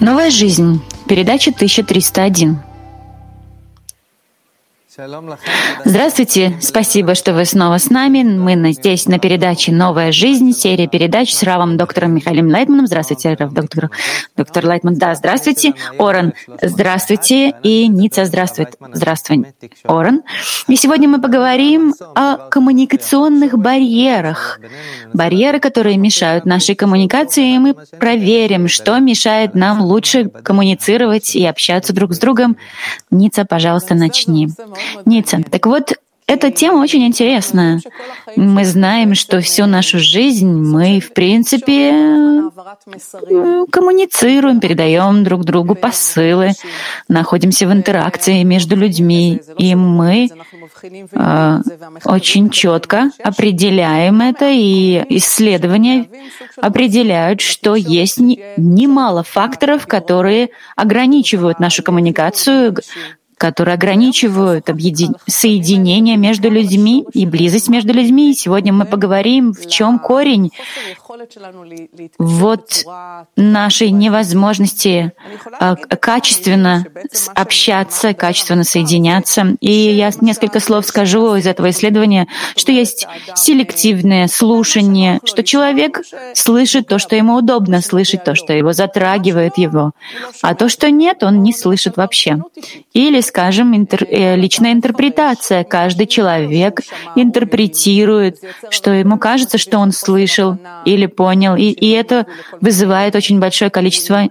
Новая жизнь. Передача 1301. Здравствуйте, спасибо, что вы снова с нами. Мы здесь на передаче «Новая жизнь», серия передач с Равом доктором Михаилом Лайтманом. Здравствуйте, Рав доктор Лайтман. Да, здравствуйте. Орен, здравствуйте. И Ница, здравствуй. Здравствуй, Орен. И сегодня мы поговорим о коммуникационных барьерах. Барьеры, которые мешают нашей коммуникации, и мы проверим, что мешает нам лучше коммуницировать и общаться друг с другом. Ница, пожалуйста, начни. Ница, так вот, эта тема очень интересная. Мы знаем, что всю нашу жизнь мы, в принципе, коммуницируем, передаем друг другу посылы, находимся в интеракции между людьми, и мы очень четко определяем это, и исследования определяют, что есть немало факторов, которые ограничивают нашу коммуникацию, которые ограничивают соединение между людьми и близость между людьми. И сегодня мы поговорим, в чем корень вот нашей невозможности качественно общаться, качественно соединяться. И я несколько слов скажу из этого исследования, что есть селективное слушание, что человек слышит то, что ему удобно слышать, то, что его затрагивает его, а то, что нет, он не слышит вообще. Или, скажем, личная интерпретация. Каждый человек интерпретирует, что ему кажется, что он слышал или понял, и это вызывает очень большое количество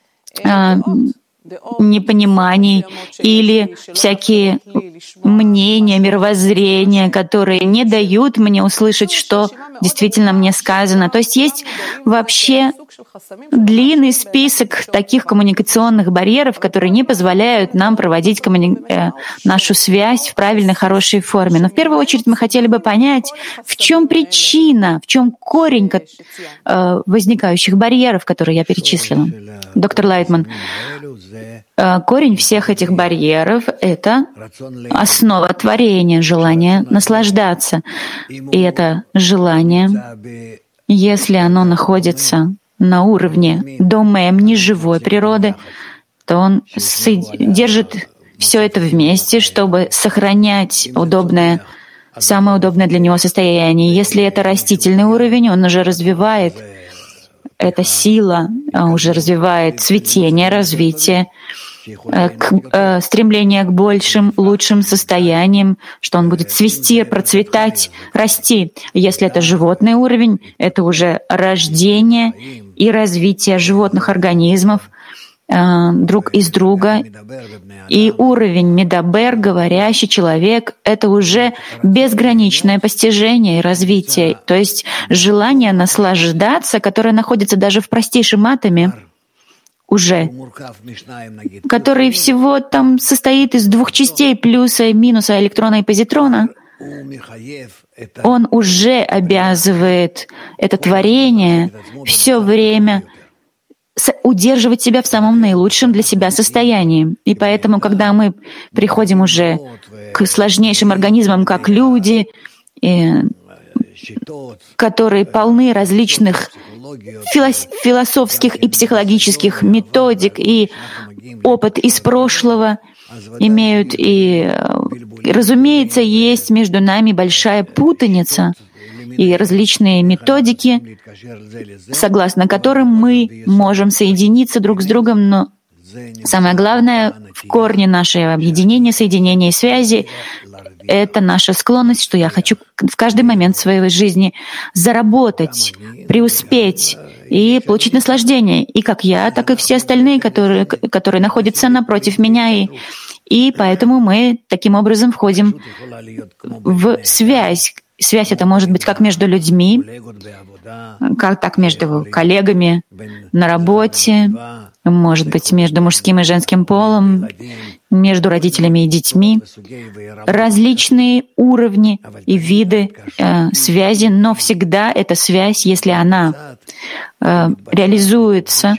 непониманий или всякие мнения, мировоззрения, которые не дают мне услышать, что действительно мне сказано. То есть есть вообще длинный список таких коммуникационных барьеров, которые не позволяют нам проводить нашу связь в правильной, хорошей форме. Но в первую очередь мы хотели бы понять, в чем причина, в чем корень возникающих барьеров, которые я перечислила. Доктор Лайтман, корень всех этих барьеров — это основа творения, желание наслаждаться. И это желание, если оно находится на уровне домем, неживой природы, то он держит все это вместе, чтобы сохранять самое удобное для него состояние. Если это растительный уровень, он уже развивает эта сила, уже развивает цветение, развитие, стремление к большим, лучшим состояниям, что он будет цвести, процветать, расти. Если это животный уровень, это уже рождение и развитие животных организмов друг из друга. И уровень медабер, говорящий человек, это уже безграничное постижение и развитие. То есть желание наслаждаться, которое находится даже в простейшем атоме, уже, который всего там состоит из двух частей, плюса и минуса, электрона и позитрона, он уже обязывает это творение все время удерживать себя в самом наилучшем для себя состоянии. И поэтому, когда мы приходим уже к сложнейшим организмам, как люди, которые полны различных философских и психологических методик и опыт из прошлого имеют. И, разумеется, есть между нами большая путаница и различные методики, согласно которым мы можем соединиться друг с другом, но самое главное в корне нашего объединения, соединения и связи — это наша склонность, что я хочу в каждый момент своей жизни заработать, преуспеть и получить наслаждение. И как я, так и все остальные, которые находятся напротив меня. И поэтому мы таким образом входим в связь. Связь это может быть как между людьми, так между коллегами на работе, может быть между мужским и женским полом, между родителями и детьми. Различные уровни и виды связи, но всегда эта связь, если она реализуется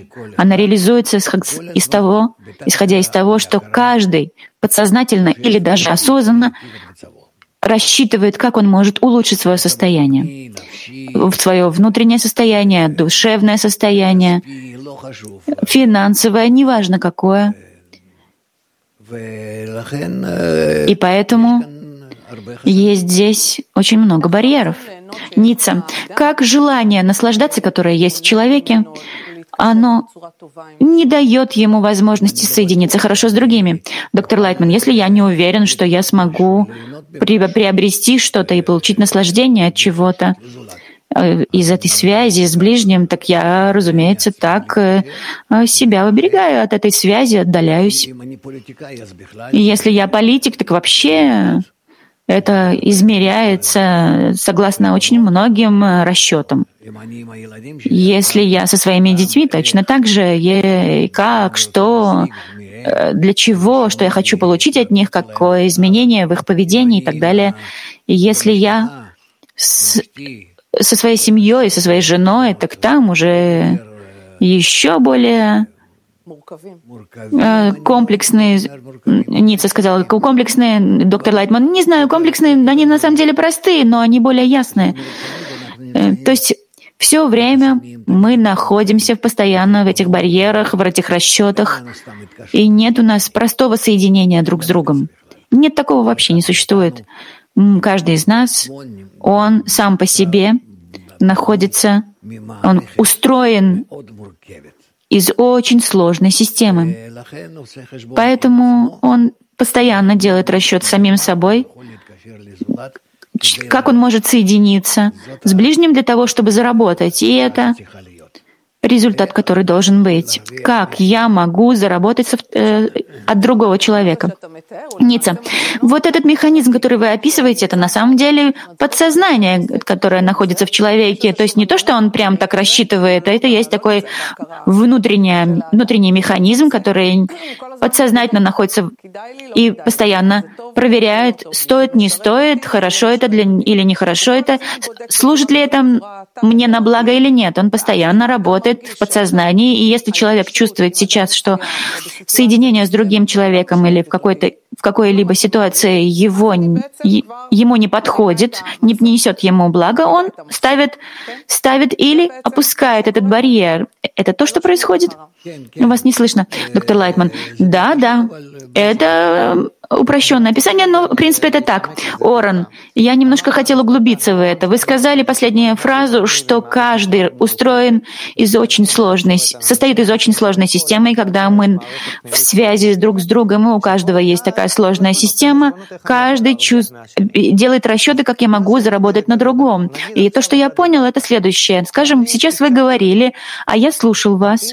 исходя из того, что каждый подсознательно или даже осознанно рассчитывает, как он может улучшить свое состояние, свое внутреннее состояние, душевное состояние, финансовое, неважно какое. И поэтому есть здесь очень много барьеров. Ницца, как желание наслаждаться, которое есть в человеке, оно не дает ему возможности соединиться хорошо с другими. Доктор Лайтман, если я не уверен, что я смогу приобрести что-то и получить наслаждение от чего-то из этой связи с ближним, так я, разумеется, так себя оберегаю от этой связи, отдаляюсь. И если я политик, так вообще это измеряется согласно очень многим расчетам. Если я со своими детьми, точно так же, как, что, для чего, что я хочу получить от них, какое изменение в их поведении и так далее. И если я со своей семьей, со своей женой, так там уже еще более комплексные, Ницца сказала, комплексные, доктор Лайтман, не знаю, комплексные, они на самом деле простые, но они более ясные. То есть все время мы находимся постоянно в этих барьерах, в этих расчетах, и нет у нас простого соединения друг с другом. Нет, такого вообще не существует. Каждый из нас, он сам по себе находится, он устроен из очень сложной системы. Поэтому он постоянно делает расчет с самим собой, как он может соединиться с ближним для того, чтобы заработать. И это результат, который должен быть. Как я могу заработать от другого человека? Ницца, вот этот механизм, который вы описываете, это на самом деле подсознание, которое находится в человеке. То есть не то, что он прям так рассчитывает, а это есть такой внутренний механизм, который подсознательно находится и постоянно проверяет, стоит, не стоит, хорошо это или нехорошо это, служит ли это мне на благо или нет. Он постоянно работает в подсознании, и если человек чувствует сейчас, что соединение с другим человеком или в какой-либо ситуации ему не подходит, не несет ему блага, он ставит или опускает этот барьер. Это то, что происходит? Вас не слышно, доктор Лайтман. Да, это упрощенное описание, но, в принципе, это так. Оран, я немножко хотел углубиться в это. Вы сказали последнюю фразу, что каждый состоит из очень сложной системы, и когда мы в связи друг с другом, и у каждого есть такая сложная система, каждый делает расчеты, как я могу заработать на другом. И то, что я понял, это следующее. Скажем, сейчас вы говорили, а я слушал вас.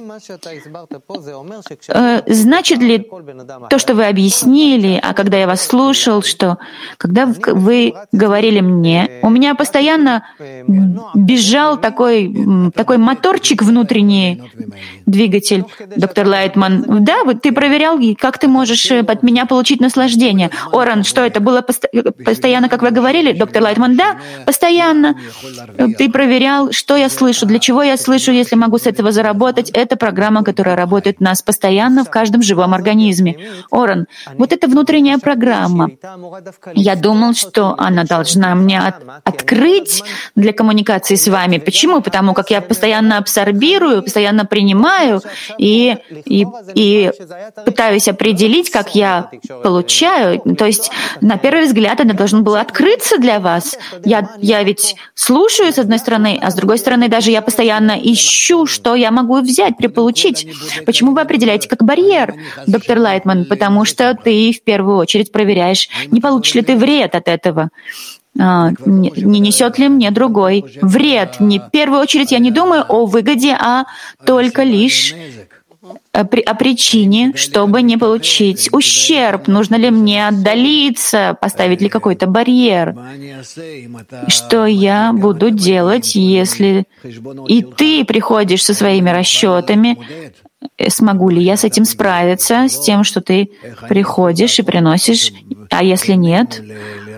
Значит ли то, что вы объяснили, а когда я вас слушал, что когда вы говорили мне, у меня постоянно бежал такой моторчик внутренний, двигатель, доктор Лайтман. Да, вот ты проверял, как ты можешь от меня получить наслаждение. Оран, что это было постоянно, как вы говорили, доктор Лайтман? Да, постоянно. Ты проверял, что я слышу, для чего я слышу, если могу с этого заработать. Это программа, которая работает в нас постоянно в каждом живом организме. Оран, вот это внутренняя программа. Я думал, что она должна мне открыть для коммуникации с вами. Почему? Потому как я постоянно абсорбирую, постоянно принимаю и пытаюсь определить, как я получаю. То есть, на первый взгляд, это должно было открыться для вас. Я ведь слушаю, с одной стороны, а с другой стороны, даже я постоянно ищу, что я могу взять, получить. Почему вы определяете как барьер, доктор Лайтман? Потому что ты в первую очередь проверяешь, не получишь ли ты вред от этого. Не несет ли мне другой вред? В первую очередь я не думаю о выгоде, а только лишь о причине, чтобы не получить ущерб. Нужно ли мне отдалиться, поставить ли какой-то барьер? Что я буду делать, если и ты приходишь со своими расчетами? Смогу ли я с этим справиться, с тем, что ты приходишь и приносишь? А если нет,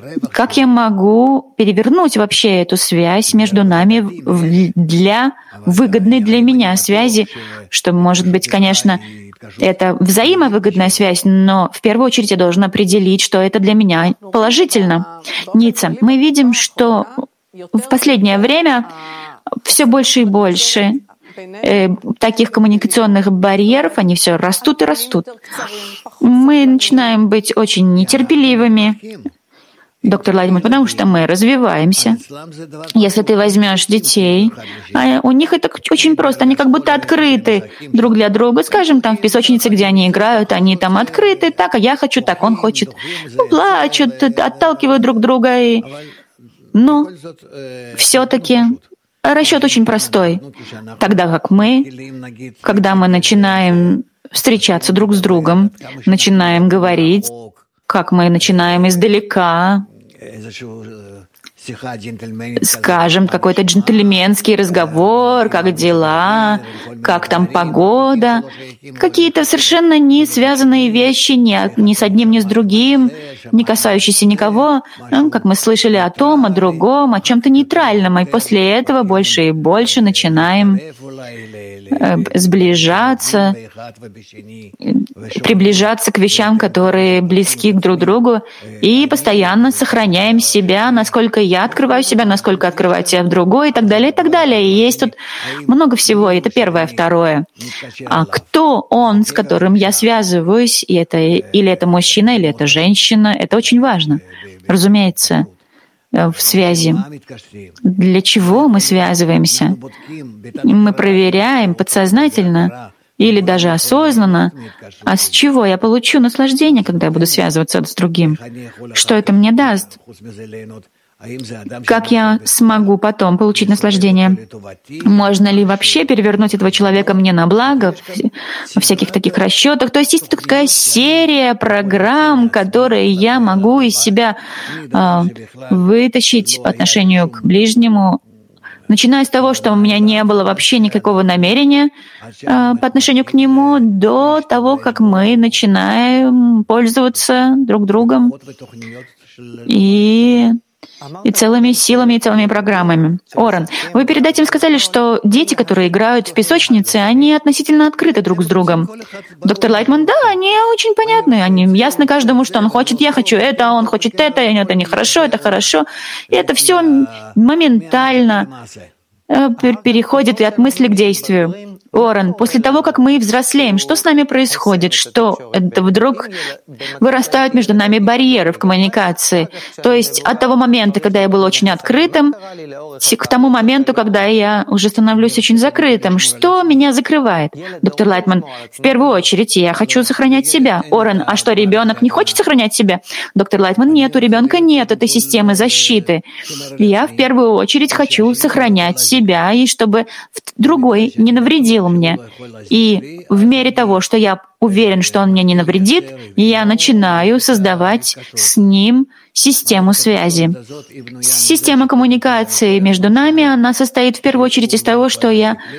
как я могу перевернуть вообще эту связь между нами для выгодной для меня связи, что, может быть, конечно, это взаимовыгодная связь, но в первую очередь я должен определить, что это для меня положительно. Ницца, мы видим, что в последнее время все больше и больше таких коммуникационных барьеров, они все растут и растут. Мы начинаем быть очень нетерпеливыми, доктор Лайтман, потому что мы развиваемся. Если ты возьмешь детей, у них это очень просто, они как будто открыты друг для друга. Скажем, там в песочнице, где они играют, они там открыты, так, а я хочу так, он хочет. Плачут, отталкивают друг друга. Но все-таки расчет очень простой. Тогда как мы, когда мы начинаем встречаться друг с другом, начинаем говорить, как мы начинаем издалека, скажем, какой-то джентльменский разговор, как дела, как там погода, какие-то совершенно не связанные вещи ни с одним, ни с другим, не касающиеся никого, как мы слышали о том, о другом, о чем-то нейтральном, и после этого больше и больше начинаем сближаться, приближаться к вещам, которые близки друг к другу, и постоянно сохраняем себя, насколько я открываю себя, насколько открываю себя в другой, и так далее, и так далее. И есть тут много всего. Это первое. Второе. А кто он, с которым я связываюсь, и это, или это мужчина, или это женщина, это очень важно, разумеется, в связи. Для чего мы связываемся? Мы проверяем подсознательно или даже осознанно, а с чего я получу наслаждение, когда я буду связываться с другим? Что это мне даст? Как я смогу потом получить наслаждение? Можно ли вообще перевернуть этого человека мне на благо во всяких таких расчетах? То есть есть такая серия программ, которые я могу из себя вытащить по отношению к ближнему, начиная с того, что у меня не было вообще никакого намерения по отношению к нему, до того, как мы начинаем пользоваться друг другом и целыми силами, и целыми программами. Оран, вы перед этим сказали, что дети, которые играют в песочнице, они относительно открыты друг с другом. Доктор Лайтман, да, они очень понятны, они ясно каждому, что он хочет, я хочу это, он хочет это нехорошо, это хорошо. И это все моментально переходит и от мысли к действию. Оран, после того, как мы взрослеем, что с нами происходит? Что это вдруг вырастают между нами барьеры в коммуникации? То есть от того момента, когда я был очень открытым, к тому моменту, когда я уже становлюсь очень закрытым. Что меня закрывает? Доктор Лайтман, в первую очередь я хочу сохранять себя. Оран, а что, ребенок не хочет сохранять себя? Доктор Лайтман, нет, у ребенка нет этой системы защиты. Я в первую очередь хочу сохранять себя, и чтобы другой не навредил мне. И в мере того, что я уверен, что он мне не навредит, я начинаю создавать с ним систему связи. Система коммуникации между нами, она состоит в первую очередь из того, что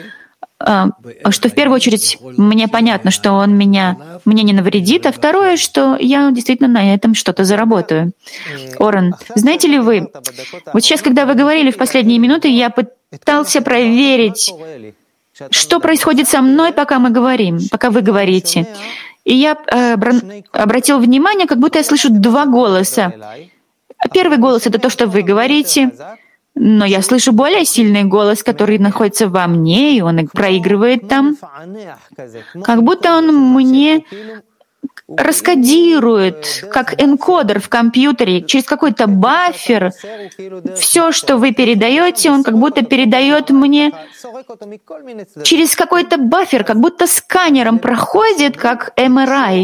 в первую очередь мне понятно, что он мне не навредит, а второе, что я действительно на этом что-то заработаю. Оран, знаете ли вы, вот сейчас, когда вы говорили в последние минуты, я пытался проверить, что происходит со мной, пока мы говорим, пока вы говорите. И я обратил внимание, как будто я слышу два голоса. Первый голос — это то, что вы говорите, но я слышу более сильный голос, который находится во мне, и он проигрывает там. Как будто он мне раскодирует, как энкодер в компьютере, через какой-то баффер. Все, что вы передаете, он как будто передает мне через какой-то баффер, как будто сканером проходит, как MRI.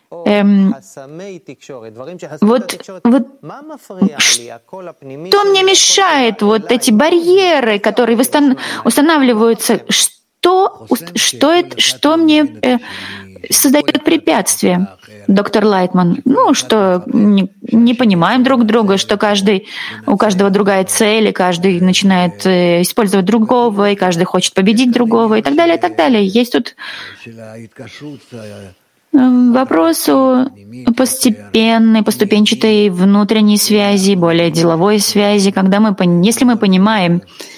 Что мне мешает, вот эти барьеры, которые устанавливаются, что мне создает препятствие? Доктор Лайтман, что не понимаем друг друга, что у каждого другая цель, и каждый начинает использовать другого, и каждый хочет победить другого, и так далее, и так далее. Есть тут Вопрос о постепенной, поступенчатой внутренней связи, более деловой связи, если мы понимаем,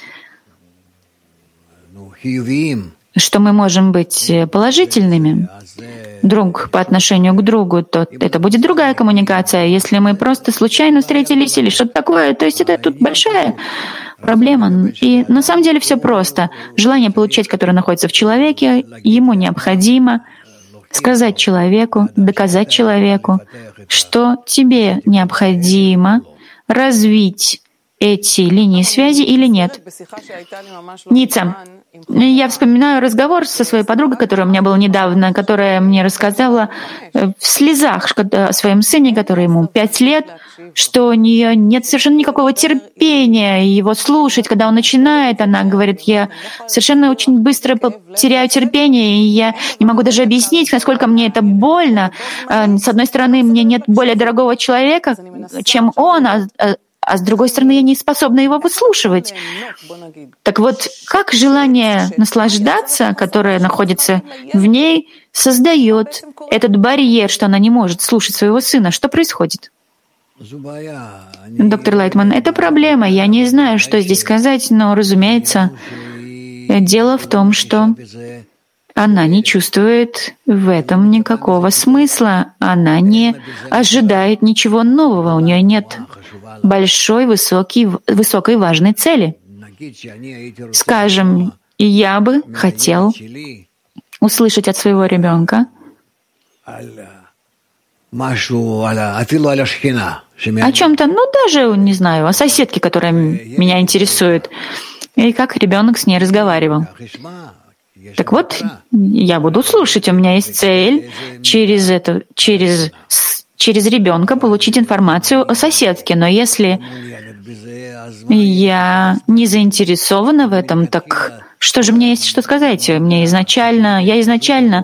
что мы можем быть положительными друг по отношению к другу, то это будет другая коммуникация. Если мы просто случайно встретились или что-то такое, то есть это тут большая проблема. И на самом деле все просто. Желание получать, которое находится в человеке, ему необходимо сказать человеку, доказать человеку, что тебе необходимо развить эти линии связи или нет. Ница, я вспоминаю разговор со своей подругой, которая у меня была недавно, которая мне рассказала в слезах о своем сыне, который ему 5 лет, что у нее нет совершенно никакого терпения его слушать. Когда он начинает, она говорит, я совершенно очень быстро теряю терпение, и я не могу даже объяснить, насколько мне это больно. С одной стороны, мне нет более дорогого человека, чем он, а с другой стороны, я не способна его выслушивать. Так вот, как желание наслаждаться, которое находится в ней, создает этот барьер, что она не может слушать своего сына? Что происходит? Доктор Лайтман, это проблема. Я не знаю, что здесь сказать, но, разумеется, дело в том, что она не чувствует в этом никакого смысла. Она не ожидает ничего нового. У нее нет большой, высокой, важной цели. Скажем, я бы хотел услышать от своего ребенка о чем-то, даже, не знаю, о соседке, которая меня интересует, и как ребенок с ней разговаривал. Так вот, я буду слушать, у меня есть цель через ребенка получить информацию о соседке. Но если я не заинтересована в этом, так что же мне есть что сказать? Я изначально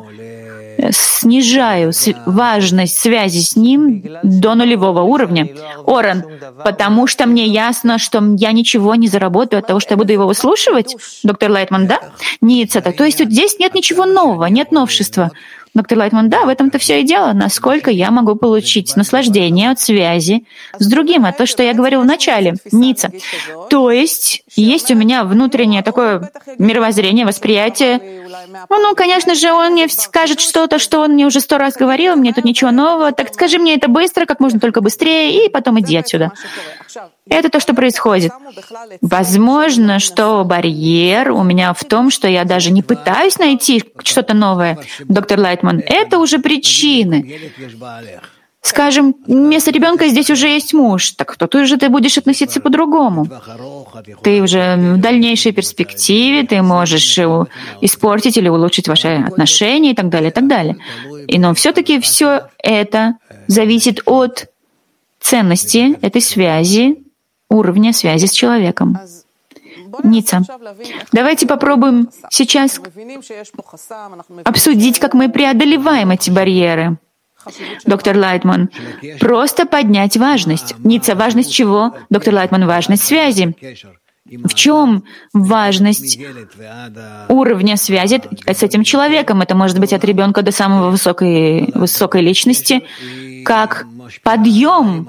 снижаю важность связи с ним до нулевого уровня. Оран, потому что мне ясно, что я ничего не заработаю от того, что я буду его выслушивать? Доктор Лайтман, да? Ницата. То есть здесь нет ничего нового, нет новшества. Доктор Лайтман, да, в этом-то все и дело. Насколько я могу получить наслаждение от связи с другим, а то, что я говорил в начале, Ница. То есть у меня внутреннее такое мировоззрение, восприятие. Конечно же, он мне скажет что-то, что он мне уже 100 раз говорил, мне тут ничего нового. Так скажи мне это быстро, как можно только быстрее, и потом иди отсюда. Это то, что происходит. Возможно, что барьер у меня в том, что я даже не пытаюсь найти что-то новое. Доктор Лайтман, это уже причины. Скажем, вместо ребенка здесь уже есть муж, так то ты будешь относиться по-другому. Ты уже в дальнейшей перспективе, ты можешь испортить или улучшить ваши отношения и так далее, и так далее. Но все-таки все это зависит от ценности этой связи, уровня связи с человеком. Ница, давайте попробуем сейчас обсудить, как мы преодолеваем эти барьеры. Доктор Лайтман, просто поднять важность. Ница, важность чего? Доктор Лайтман, важность связи. В чем важность уровня связи с этим человеком? Это может быть от ребенка до самой высокой личности, как подъем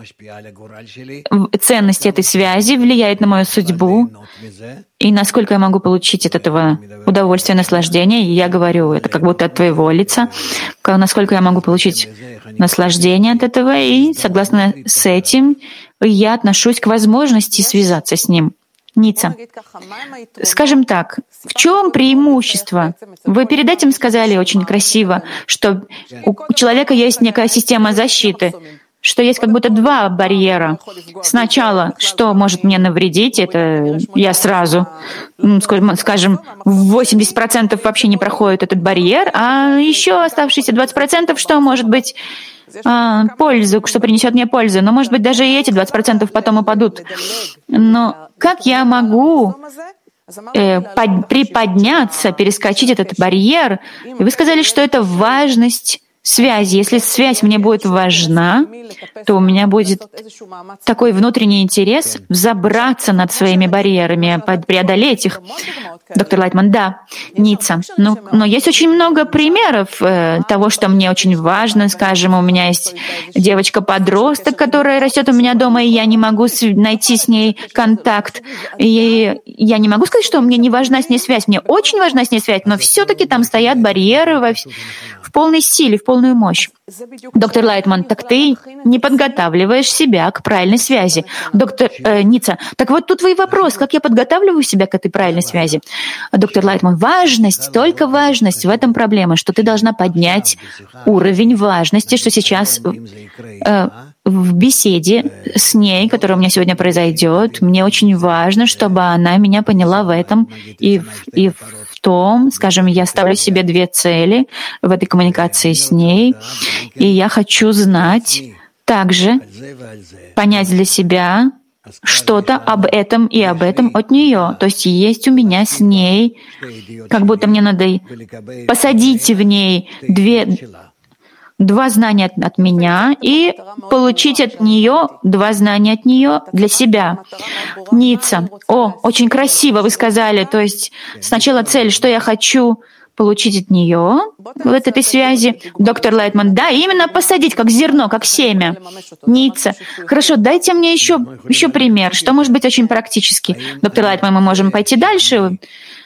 ценности этой связи влияет на мою судьбу, и насколько я могу получить от этого удовольствие, наслаждение. И я говорю, это как будто от твоего лица, насколько я могу получить наслаждение от этого, и согласно с этим я отношусь к возможности связаться с ним. Ница, скажем так, в чем преимущество? Вы перед этим сказали очень красиво, что у человека есть некая система защиты, что есть как будто два барьера. Сначала, что может мне навредить, это я сразу, скажем, 80% вообще не проходит этот барьер, а еще оставшиеся 20%, что может быть пользу, что принесет мне пользу. Но, может быть, даже и эти 20% потом упадут. Но как я могу приподняться, перескочить этот барьер? И вы сказали, что это важность связи. Если связь мне будет важна, то у меня будет такой внутренний интерес взобраться над своими барьерами, преодолеть их. Доктор Лайтман, да, Ницца. Но есть очень много примеров того, что мне очень важно. Скажем, у меня есть девочка-подросток, которая растет у меня дома, и я не могу найти с ней контакт. И я не могу сказать, что мне не важна с ней связь. Мне очень важна с ней связь, но все-таки там стоят барьеры в полной силе, в полную мощь. Доктор Лайтман, так ты не подготавливаешь себя к правильной связи. Доктор Ницца, так вот тут твой вопрос, как я подготавливаю себя к этой правильной связи? Доктор Лайтман, важность, только важность, в этом проблема, что ты должна поднять уровень важности, что сейчас в беседе с ней, которая у меня сегодня произойдет, мне очень важно, чтобы она меня поняла в этом и в том, скажем, я ставлю себе 2 цели в этой коммуникации с ней, и я хочу знать также, понять для себя что-то об этом и об этом от нее. То есть есть у меня с ней, как будто мне надо посадить в ней 2 знания от меня и получить от нее 2 знания от нее для себя. Ницца. Очень красиво вы сказали. То есть сначала цель, что я хочу получить от нее в этой связи. Доктор Лайтман, да, именно посадить, как зерно, как семя. Ницца. Хорошо, дайте мне еще пример, что может быть очень практически. Доктор Лайтман, мы можем пойти дальше.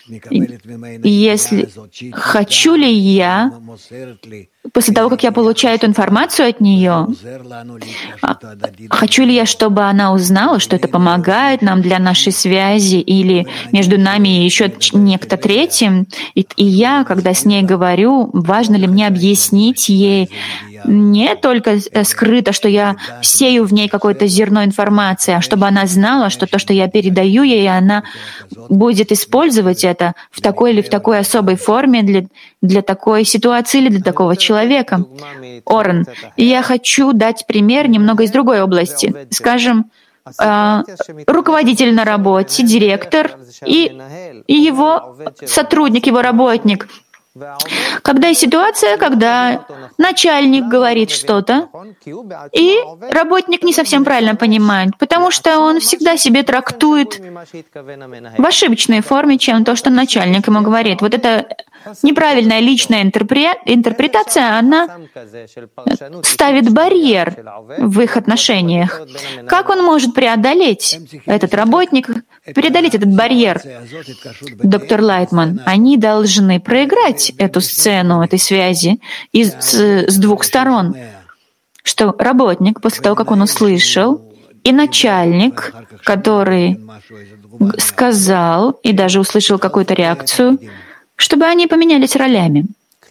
Если хочу ли я, после того, как я получаю эту информацию от нее, хочу ли я, чтобы она узнала, что это помогает нам для нашей связи или между нами и еще некто третьим, и я, когда с ней говорю, важно ли мне объяснить ей не только скрыто, что я сею в ней какое-то зерно информации, а чтобы она знала, что то, что я передаю ей, она будет использовать это в такой или в такой особой форме для такой ситуации или для такого человека. Орен, я хочу дать пример немного из другой области. Скажем, руководитель на работе, директор и его сотрудник, его работник. Когда есть ситуация, когда начальник говорит что-то, и работник не совсем правильно понимает, потому что он всегда себе трактует в ошибочной форме, чем то, что начальник ему говорит. Вот эта неправильная личная интерпретация, она ставит барьер в их отношениях. Как он может преодолеть, этот работник, преодолеть этот барьер? Доктор Лайтман, они должны проиграть эту сцену, этой связи с 2 сторон, что работник, после того, как он услышал, и начальник, который сказал и даже услышал какую-то реакцию, чтобы они поменялись ролями.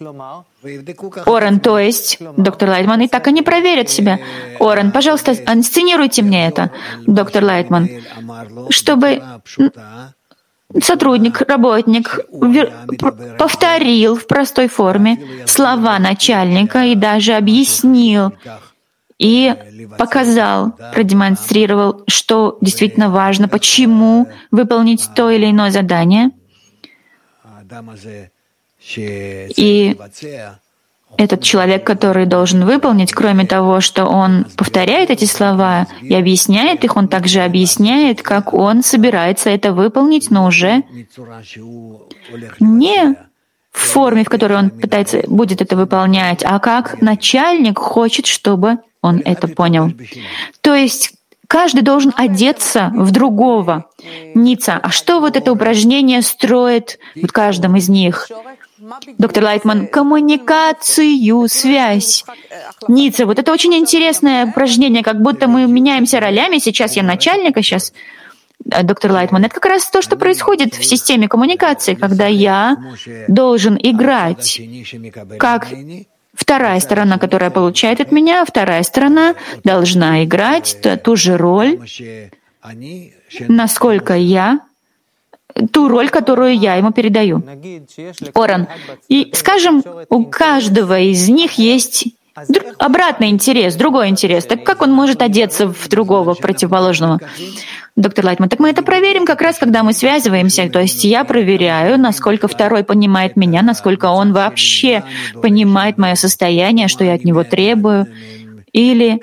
Орен, то есть, доктор Лайтман, и так они проверят себя. Орен, пожалуйста, инсценируйте мне это, доктор Лайтман, чтобы сотрудник, работник повторил в простой форме слова начальника и даже объяснил и показал, продемонстрировал, что действительно важно, почему выполнить то или иное задание. И этот человек, который должен выполнить, кроме того, что он повторяет эти слова и объясняет их, он также объясняет, как он собирается это выполнить, но уже не в форме, в которой он будет это выполнять, а как начальник хочет, чтобы он это понял. То есть каждый должен одеться в другого. Ницца, а что вот это упражнение строит в каждом из них? Доктор Лайтман, коммуникацию, связь. Ницца, вот это очень интересное упражнение, как будто мы меняемся ролями. Сейчас я начальник, а сейчас доктор Лайтман. Это как раз то, что происходит в системе коммуникации, когда я должен играть как вторая сторона, которая получает от меня, вторая сторона должна играть ту же роль, насколько я ту роль, которую я ему передаю. Орен, и, скажем, у каждого из них есть обратный интерес, другой интерес. Так как он может одеться в другого, противоположного? Доктор Лайтман, так мы это проверим как раз, когда мы связываемся. То есть я проверяю, насколько второй понимает меня, насколько он вообще понимает мое состояние, что я от него требую, или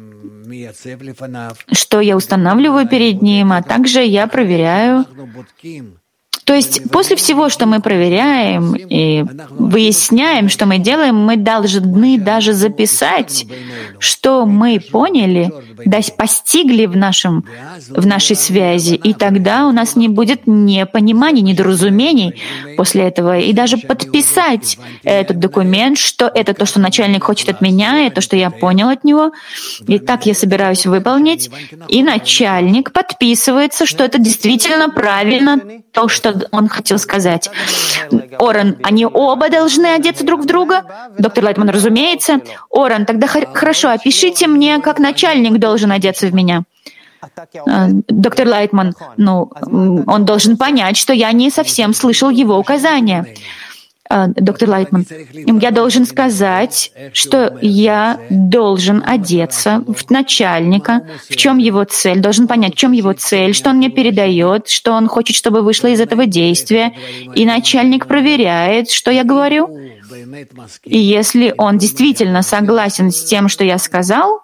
что я устанавливаю перед ним, а также я проверяю. То есть после всего, что мы проверяем и выясняем, что мы делаем, мы должны даже записать, что мы поняли, постигли в нашей связи, и тогда у нас не будет непониманий, недоразумений после этого, и даже подписать этот документ, что это то, что начальник хочет от меня, это то, что я понял от него, и так я собираюсь выполнить, и начальник подписывается, что это действительно правильно то, что он хотел сказать. Оран, они оба должны одеться друг в друга? Доктор Лайтман, разумеется. Оран, тогда хорошо, опишите мне, как начальник должен одеться в меня. Доктор Лайтман, он должен понять, что я не совсем слышал его указания. Доктор Лайтман, я должен сказать, что я должен одеться в начальника, в чем его цель, должен понять, в чем его цель, что он мне передает, что он хочет, чтобы вышло из этого действия, и начальник проверяет, что я говорю. И если он действительно согласен с тем, что я сказал,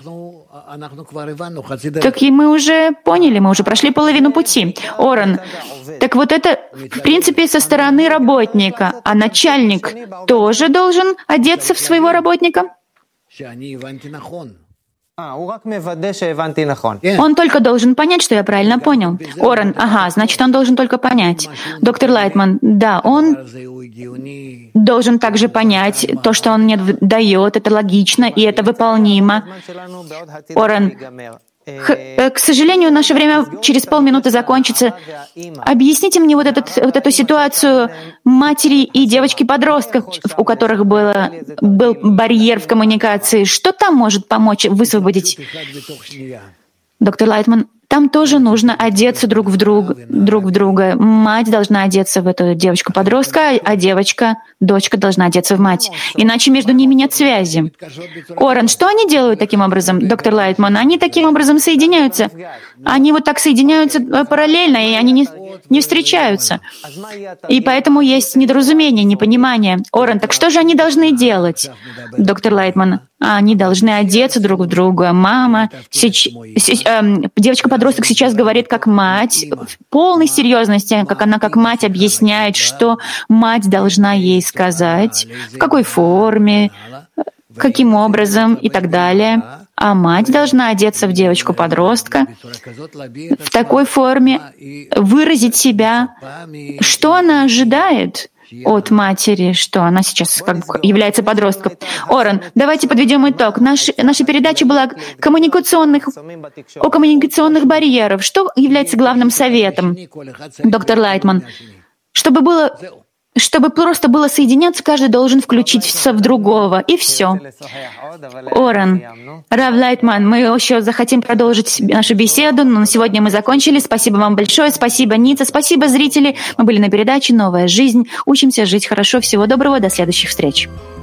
так и мы уже поняли, мы уже прошли половину пути. Оран, так вот это, в принципе, со стороны работника, а начальник тоже должен одеться в своего работника? Он только должен понять, что я правильно понял. Оран, значит, он должен только понять. Доктор Лайтман, да, он должен также понять то, что он мне дает, это логично и это выполнимо. Оран, к сожалению, наше время через полминуты закончится. Объясните мне вот эту ситуацию матери и девочки-подростков, у которых был барьер в коммуникации. Что там может помочь высвободить? Доктор Лайтман, там тоже нужно одеться друг в друга. Мать должна одеться в эту девочку-подростка, а дочка должна одеться в мать. Иначе между ними нет связи. Оран, что они делают таким образом, доктор Лайтман? Они таким образом соединяются. Они вот так соединяются параллельно, и они не встречаются. И поэтому есть недоразумение, непонимание. Оран, так что же они должны делать? Доктор Лайтман, они должны одеться друг в друга. Мама, девочка-подросток сейчас говорит как мать, в полной серьезности, как она как мать объясняет, что мать должна ей сказать, в какой форме, каким образом и так далее. А мать должна одеться в девочку-подростка в такой форме, выразить себя, что она ожидает от матери, что она сейчас является подростком. Оран, давайте подведем итог. Наша передача была о коммуникационных барьерах. Что является главным советом, доктор Лайтман? Чтобы просто было соединяться, каждый должен включиться в другого, и все. Оран, Рав Лайтман, мы еще захотим продолжить нашу беседу, но на сегодня мы закончили. Спасибо вам большое, спасибо, Ница, спасибо, зрители. Мы были на передаче «Новая жизнь». Учимся жить хорошо. Всего доброго, до следующих встреч.